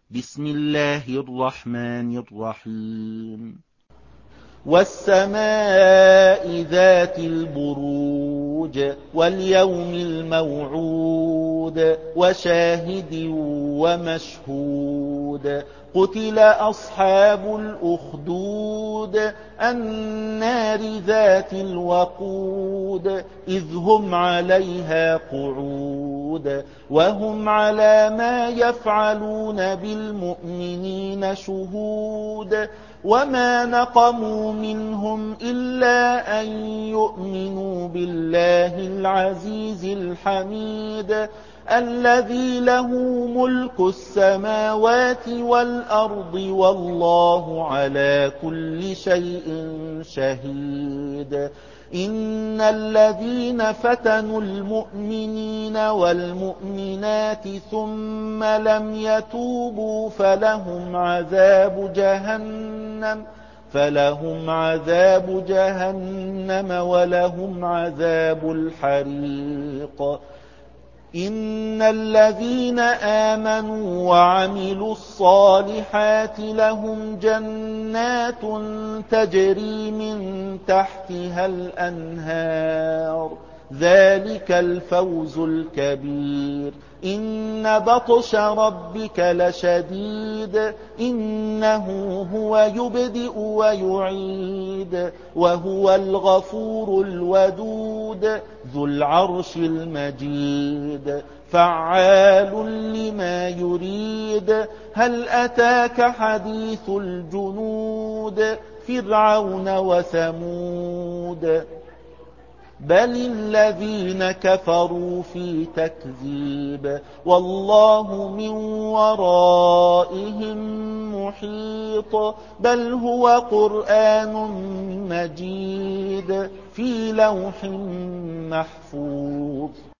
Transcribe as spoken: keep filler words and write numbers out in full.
بسم الله الرحمن الرحيم والسماء ذات البروج واليوم الموعود وشاهد ومشهود قتل أصحاب الأخدود النار ذات الوقود إذ هم عليها قعود وهم على ما يفعلون بالمؤمنين شهود وما نقموا منهم إلا أن يؤمنوا بالله العزيز الحميد الذي له ملك السماوات والأرض والله على كل شيء شهيد إن الذين فتنوا المؤمنين والمؤمنات ثم لم يتوبوا فلهم عذاب جهنم فلهم عذاب جهنم ولهم عذاب الحريق إن الذين آمنوا وعملوا الصالحات لهم جنات تجري من تحتها الأنهار ذلك الفوز الكبير إن بطش ربك لشديد إنه هو يبدئ ويعيد وهو الغفور الودود ذو العرش المجيد فعال لما يريد هل أتاك حديث الجنود فرعون وثمود بل الذين كفروا في تكذيب والله من ورائهم محيط بل هو قرآن مجيد في لوح محفوظ